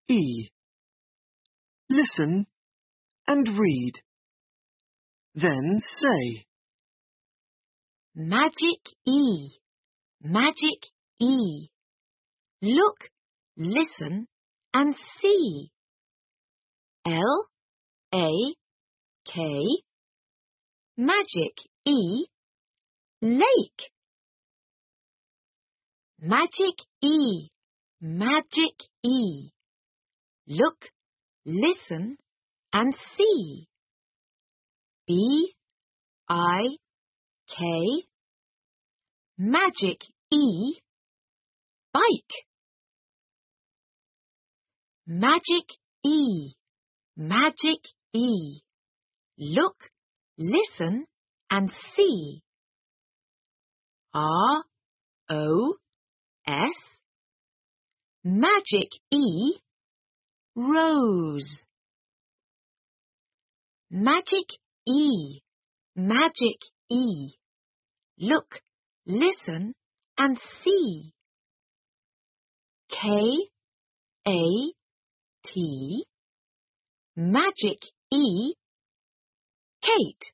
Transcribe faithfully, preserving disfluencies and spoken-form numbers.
E. Listen and read. Then say. Magic E, magic E. Look, listen and see. L, A, K. Magic E, lake. Magic E, magic E. Look, listen and see. B, I, K. Magic E, bike. Magic E, magic E. Look, listen and see. R, O, S. Magic E, rose. Magic E, magic E. Look, listen and see. K, A, T. Magic E, Kate.